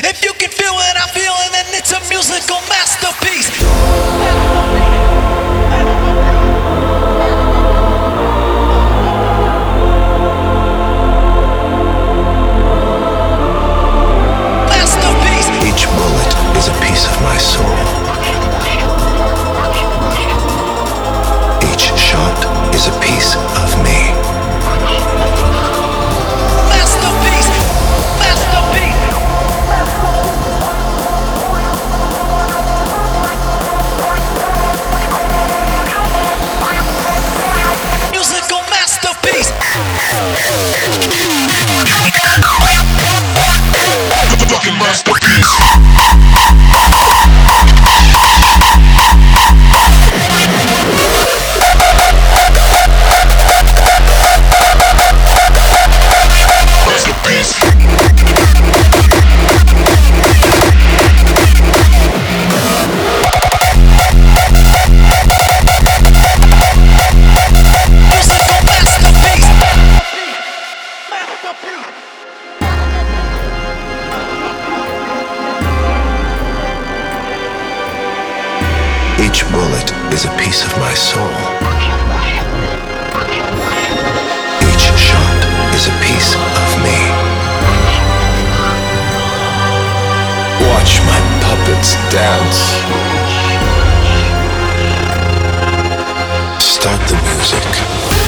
If you can feel what I'm feeling, then it's a musical masterpiece. Masterpiece. Each bullet is a piece of my soul. Each shot is a piece of me. Masterpiece. Masterpiece. Musical masterpiece. Fucking masterpiece. Each bullet is a piece of my soul. Each shot is a piece of me. Watch my puppets dance. Start the music.